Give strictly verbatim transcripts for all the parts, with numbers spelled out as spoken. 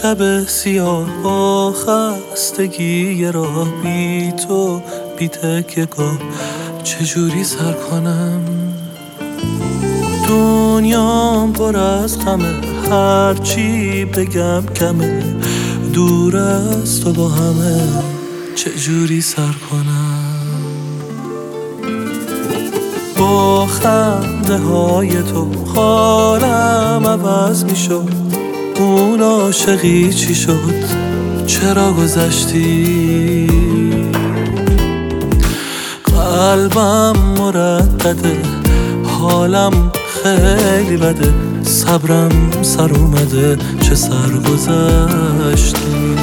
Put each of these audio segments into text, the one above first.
شب سیاه با خستگی راه بی تو بی تکیه‌گاه چجوری سر کنم؟ دنیام پر از غمه، هرچی بگم کمه، دور از تو با همه چجوری سر کنم؟ با خنده های تو حالم عوض می شد، اون عاشقی چی شد؟ چرا گذشتی؟ قلبم مردده، حالم خیلی بده، صبرم سر اومده، چه سرگذشتی.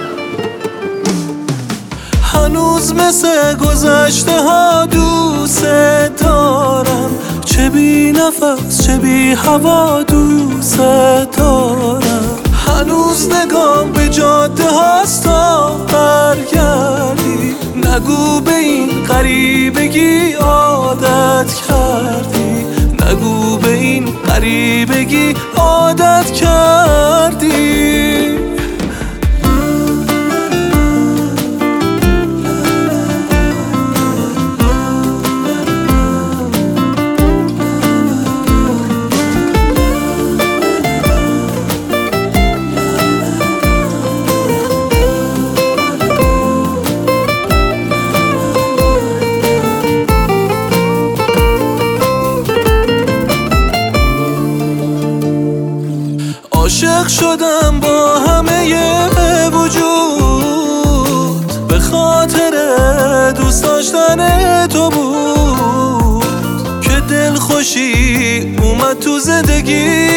هنوز مثل گذشته ها دوست دارم، چه بی نفس چه بی هوا دوست دارم. هنوز نگام به جاده هاست تا برگردی، نگو به این غریبگی عادت کردی، نگو به این غریبگی عادت کردی. عاشق شدم با همه وجود، به خاطر دوست داشتن تو بود که دل خوشی اومد تو زندگی،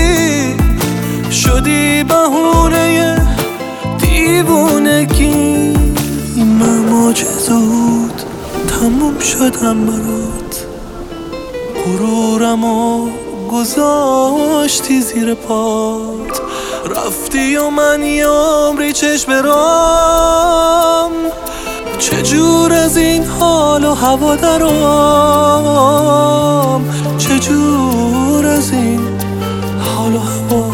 شدی بهونه دیوونگی. من زود تموم شدم برات، غرورمو گذاشتی زیر پات، رفتی و من یه عمری چشم برام، چجور از این حال و هوا درام، چجور از این حال و هوا.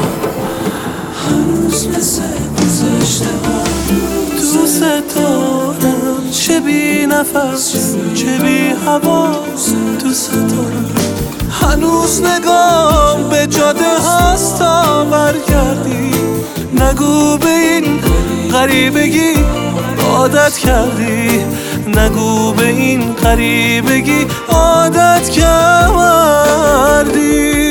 هنوز مثل گذشته ها دوست دارم، چه بی نفس چه بی هوا دوست دارم. هنوز نگام به جاده هاست تا برگردی، نگو به این غریبگی عادت کردی، نگو به این غریبگی عادت کردی.